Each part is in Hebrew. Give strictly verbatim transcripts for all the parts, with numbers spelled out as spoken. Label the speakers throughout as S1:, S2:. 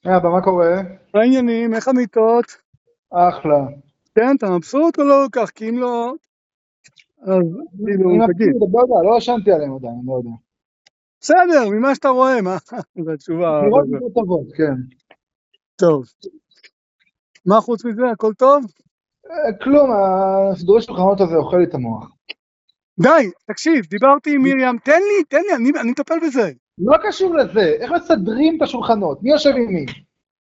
S1: אה, אבא, מה קורה?
S2: מה העניינים? איך המיטות?
S1: אחלה.
S2: כן, אתה מבסוט או לא כך? כי אם לא, אז
S1: אני
S2: כאילו, תגיד.
S1: מבסוט, לא יודע, לא ישנתי עליהם עדיין, אני לא יודע.
S2: בסדר, ממה שאתה רואה, מה? זו התשובה.
S1: נראות יותר טובות, כן.
S2: טוב. מה חוץ מזה? הכל טוב?
S1: אה, כלום, הסידורי שולחנות הזה אוכל לי את המוח.
S2: די, תקשיב, דיברתי עם מרים, תן לי, תן לי, אני, אני מטפל בזה.
S1: לא קשור לזה, איך מסדרים את השולחנות? מי יושב עם מי?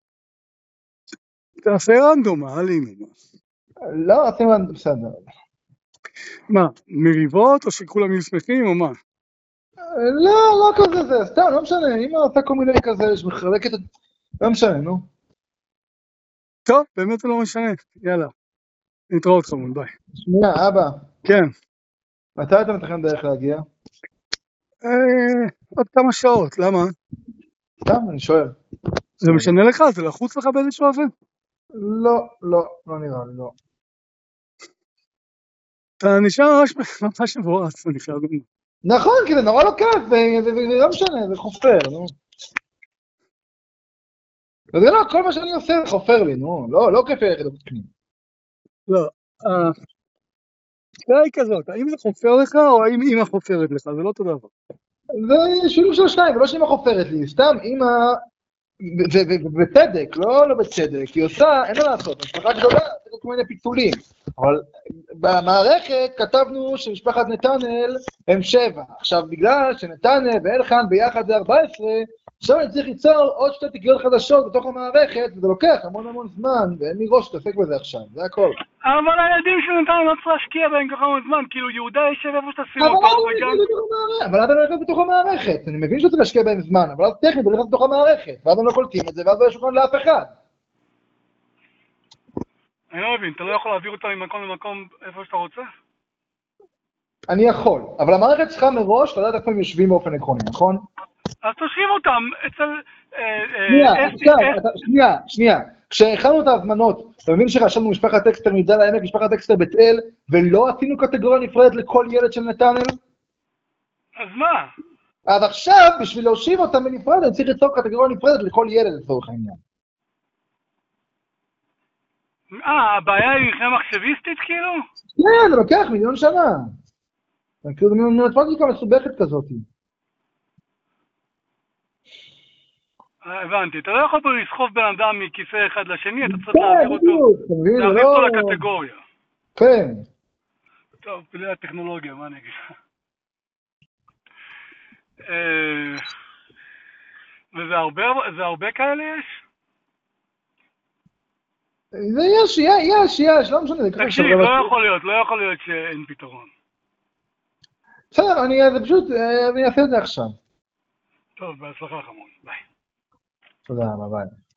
S2: תעשה רנדום, מה עלינו?
S1: לא, עשינו לנו בסדר.
S2: מה, מריבות או שכולם יהיו שמחים או מה?
S1: אה, לא, לא כזה זה, סתם, לא משנה, אמא עושה כל מיני כזה, שמחלקת את... לא משנה, נו.
S2: טוב, באמת זה לא משנה, יאללה. נתראות חמוד, ביי.
S1: שנייה, אבא,
S2: כן.
S1: מתי אתה מתכנן דרך להגיע?
S2: אה, עוד כמה שעות, למה?
S1: סתם, אני שואל.
S2: זה משנה לך? זה לחוץ לך באיזשהו אופן?
S1: לא, לא, לא נראה לי, לא.
S2: אתה נשאר ממש ממש מבואס, אני חייב לומר.
S1: נכון, כי זה נורא לא כיף, ולא משנה, זה חופר, נו. וזה לא, כל מה שאני עושה זה חופר לי, נו, לא, לא כיף ללכת לבפנים.
S2: לא, השאלה היא כזאת, האם זה חופר לך או האם אמא חופרת לך? זה לא אותו דבר.
S1: זה שילוב של השניים, ולא שאמא חופרת לי, סתם אמא, ובצדק, לא לא בצדק, היא עושה, אין מה לעשות, משפחה גדולה, זה כל מיני פיצולים, אבל במערכת כתבנו שמשפחת נתנאל הם שבע, עכשיו בגלל שנתנאל ואלחן ביחד זה ארבע עשרה, עכשיו אני צריך ליצור עוד שתי תקריות חדשות בתוך המערכת, וזה לוקח המון המון זמן, ואין לי ראש להתעסק בזה עכשיו, זה הכל.
S2: אבל הילדים של נתניה לא צריך להשקיע בהם ככה הרבה זמן, כאילו יהודה ישב איפה שתשים
S1: אבל
S2: אותו,
S1: למה הוא
S2: וגם...
S1: נכנס בתוך המערכת? אבל למה הוא נכנס בתוך המערכת? אני מבין שהוא צריך להשקיע בהם זמן, אבל אז טכנית הוא נכנס בתוך המערכת, ואז הם לא קולטים את זה, ואז לא יש שולחן לאף אחד.
S2: אני לא מבין, אתה לא יכול להעביר אותם ממקום למקום איפה שאתה רוצה?
S1: אני יכול, אבל המערכת צריכה מראש לדעת איפה הם יושבים באופן עקרוני, נכון?
S2: אז תושיב אותם אצל...
S1: שנייה, עכשיו, אתה- שנייה, שנייה. כשהכנו את ההזמנות, אתה מבין שרשמנו משפחת טקסטר מגדל העמק, משפחת טקסטר בית אל, ולא עשינו קטגוריה נפרדת לכל ילד של נתנאל?
S2: אז מה?
S1: אז עכשיו, בשביל להושיב אותם בנפרד, אני צריך ליצור קטגוריה נפרדת לכל ילד לצורך העניין.
S2: אה, הבעיה היא מבחינה מחשביסטית כאילו?
S1: כן, זה לוקח מיליון שנה. זה כאילו מתמטיקה מסובכת כזאת.
S2: הבנתי, אתה לא יכול פה לסחוב בן אדם מכיסא אחד לשני, אתה צריך
S1: כן,
S2: להעביר אותו,
S1: בדיוק, אתה מבין, זה
S2: להכניס אותו
S1: לא...
S2: לקטגוריה.
S1: כן.
S2: טוב, זה הטכנולוגיה, מה אני אגיד לך? אה, וזה הרבה, זה הרבה כאלה יש?
S1: זה יש, יש, יש, לא משנה, זה ככה
S2: תקשיב,
S1: שווה
S2: לא
S1: מספיק.
S2: יכול להיות, לא יכול להיות שאין פתרון.
S1: בסדר, אני, זה פשוט, אני אעשה את זה עכשיו.
S2: טוב, בהצלחה חמוד, ביי.
S1: תודה רבה, ביי.